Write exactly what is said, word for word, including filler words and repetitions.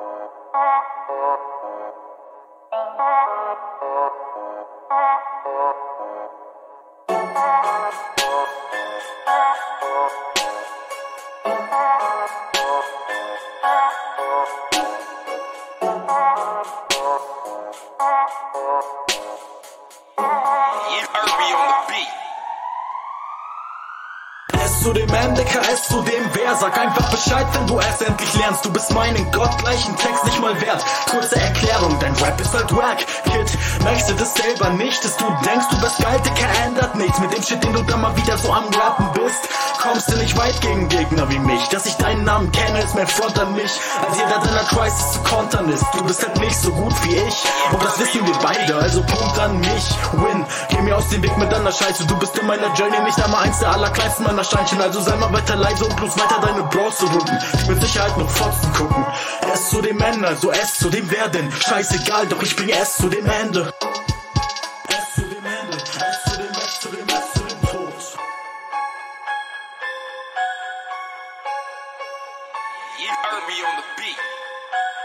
Zu dem Ende, K S zu dem Wer. Sag einfach Bescheid, wenn du es endlich lernst. Du bist meinen gottgleichen Text nicht mal wert. Kurze Erklärung, dein Rap ist halt wack. Kid, merkst du das selber nicht? Dass du denkst, du bist geil, Dicker, ändert nichts. Mit dem Shit, den du da mal wieder so am Rappen bist, kommst du nicht weit gegen Gegner wie mich. Dass ich deinen Namen kenne, ist mein Front an mich. Als jeder deiner Crisis zu kontern ist. Du bist halt nicht so gut wie ich. Und das wissen wir beide, also Punkt an mich. Win, geh mir aus dem Weg mit deiner Scheiße. Du bist in meiner Journey nicht einmal eins der allerkleinsten meiner Steinchen. Also sei mal weiter leise und bloß weiter deine Bros zu runden, die mit Sicherheit noch Fotzen gucken. S zu dem N, also S zu dem Werden. Scheißegal, doch ich bringe S zu dem Ende. S zu dem Ende, S zu dem S zu dem S zu dem Tod. You heard me on the beat.